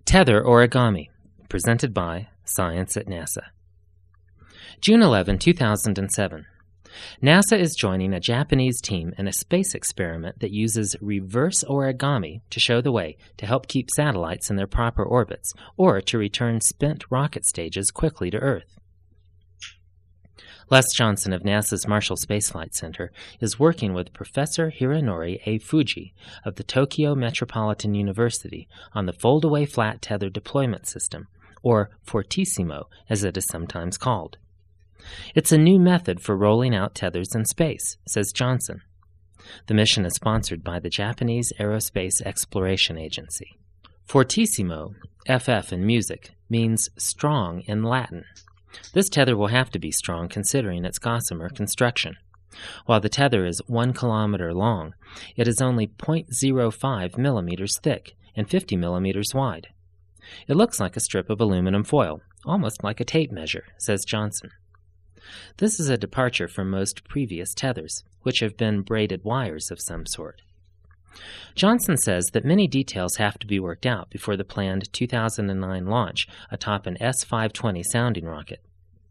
Tether Origami, presented by Science at NASA. June 11, 2007. NASA is joining a Japanese team in a space experiment that uses reverse origami to show the way to help keep satellites in their proper orbits or to return spent rocket stages quickly to Earth. Les Johnson of NASA's Marshall Space Flight Center is working with Professor Hironori A. Fuji of the Tokyo Metropolitan University on the Fold-Away Flat Tether Deployment System, or Fortissimo as it is sometimes called. It's a new method for rolling out tethers in space, says Johnson. The mission is sponsored by the Japanese Aerospace Exploration Agency. Fortissimo, FF in music, means strong in Latin. This tether will have to be strong considering its gossamer construction. While the tether is 1 kilometer long, it is only 0.05 millimeters thick and 50 millimeters wide. It looks like a strip of aluminum foil, almost like a tape measure, says Johnson. This is a departure from most previous tethers, which have been braided wires of some sort. Johnson says that many details have to be worked out before the planned 2009 launch atop an S-520 sounding rocket.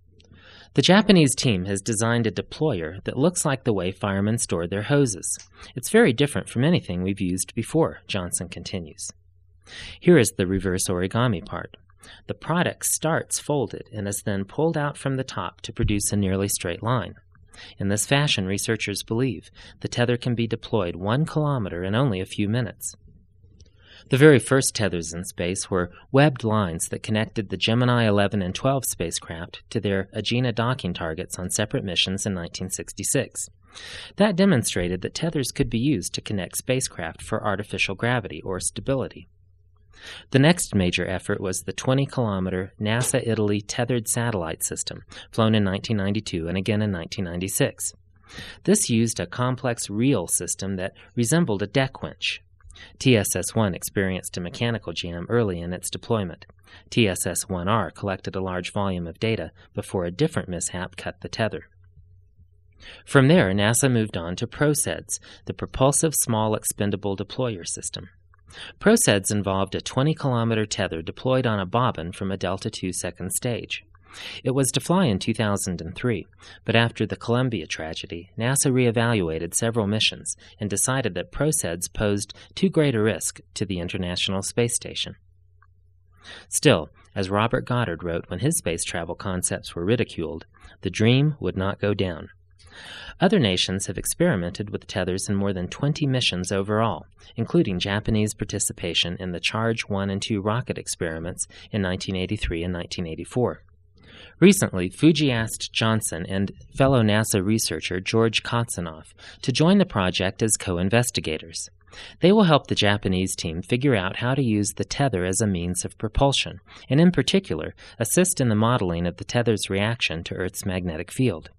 The Japanese team has designed a deployer that looks like the way firemen store their hoses. It's very different from anything we've used before, Johnson continues. Here is the reverse origami part. The product starts folded and is then pulled out from the top to produce a nearly straight line. In this fashion, researchers believe the tether can be deployed 1 kilometer in only a few minutes. The very first tethers in space were webbed lines that connected the Gemini 11 and 12 spacecraft to their Agena docking targets on separate missions in 1966. That demonstrated that tethers could be used to connect spacecraft for artificial gravity or stability. The next major effort was the 20-kilometer NASA-Italy tethered satellite system, flown in 1992 and again in 1996. This used a complex reel system that resembled a deck winch. TSS-1 experienced a mechanical jam early in its deployment. TSS-1R collected a large volume of data before a different mishap cut the tether. From there, NASA moved on to ProSEDS, the Propulsive Small Expendable Deployer System. ProSEDS involved a 20-kilometer tether deployed on a bobbin from a Delta II second stage. It was to fly in 2003, but after the Columbia tragedy, NASA reevaluated several missions and decided that ProSEDS posed too great a risk to the International Space Station. Still, as Robert Goddard wrote when his space travel concepts were ridiculed, the dream would not go down. Other nations have experimented with tethers in more than 20 missions overall, including Japanese participation in the Charge 1 and 2 rocket experiments in 1983 and 1984. Recently, Fuji asked Johnson and fellow NASA researcher George Kotsanoff to join the project as co-investigators. They will help the Japanese team figure out how to use the tether as a means of propulsion, and in particular, assist in the modeling of the tether's reaction to Earth's magnetic field.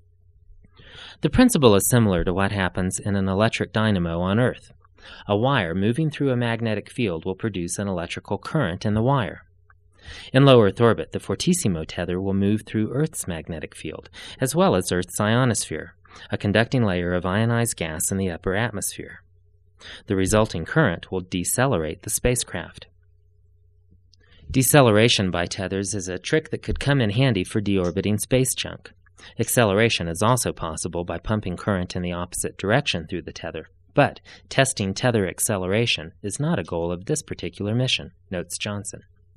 The principle is similar to what happens in an electric dynamo on Earth. A wire moving through a magnetic field will produce an electrical current in the wire. In low Earth orbit, the Fortissimo tether will move through Earth's magnetic field, as well as Earth's ionosphere, a conducting layer of ionized gas in the upper atmosphere. The resulting current will decelerate the spacecraft. Deceleration by tethers is a trick that could come in handy for deorbiting space junk. Acceleration is also possible by pumping current in the opposite direction through the tether, but testing tether acceleration is not a goal of this particular mission, notes Johnson.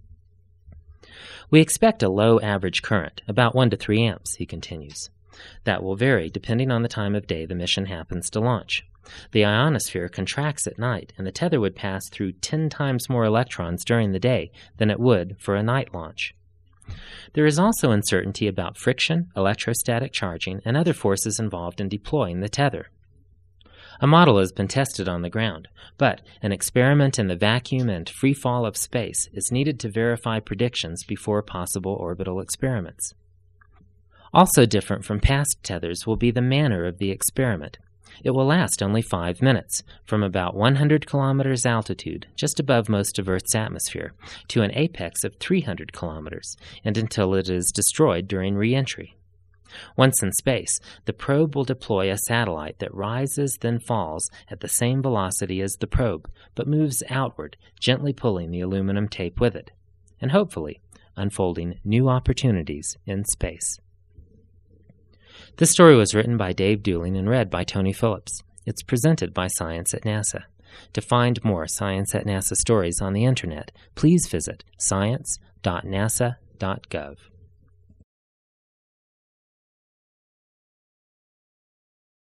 We expect a low average current, about 1 to 3 amps, he continues. That will vary depending on the time of day the mission happens to launch. The ionosphere contracts at night, and the tether would pass through 10 times more electrons during the day than it would for a night launch. There is also uncertainty about friction, electrostatic charging, and other forces involved in deploying the tether. A model has been tested on the ground, but an experiment in the vacuum and free fall of space is needed to verify predictions before possible orbital experiments. Also different from past tethers will be the manner of the experiment. It will last only 5 minutes, from about 100 kilometers altitude, just above most of Earth's atmosphere, to an apex of 300 kilometers, and until it is destroyed during re-entry. Once in space, the probe will deploy a satellite that rises then falls at the same velocity as the probe, but moves outward, gently pulling the aluminum tape with it, and hopefully unfolding new opportunities in space. This story was written by Dave Dooling and read by Tony Phillips. It's presented by Science at NASA. To find more Science at NASA stories on the internet, please visit science.nasa.gov.